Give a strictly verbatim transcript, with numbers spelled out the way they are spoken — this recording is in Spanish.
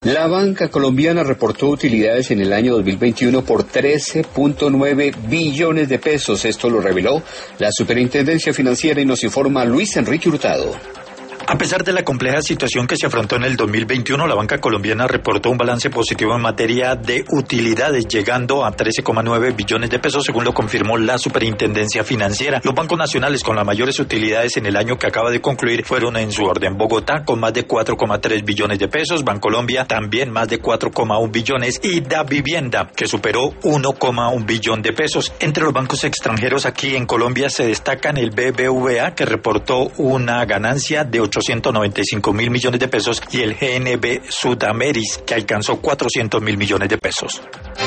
La banca colombiana reportó utilidades en el año dos mil veintiuno por trece punto nueve billones de pesos. Esto lo reveló la Superintendencia Financiera y nos informa Luis Enrique Hurtado. A pesar de la compleja situación que se afrontó en el dos mil veintiuno, la banca colombiana reportó un balance positivo en materia de utilidades, llegando a trece coma nueve billones de pesos, según lo confirmó la Superintendencia Financiera. Los bancos nacionales con las mayores utilidades en el año que acaba de concluir fueron en su orden: Bogotá con más de cuatro coma tres billones de pesos, Bancolombia también más de cuatro coma uno billones y Davivienda, que superó uno coma uno billón de pesos. Entre los bancos extranjeros aquí en Colombia se destacan el B B V A, que reportó una ganancia de ochocientos noventa y cinco mil millones de pesos, y el G N B Sudameris, que alcanzó cuatrocientos mil millones de pesos.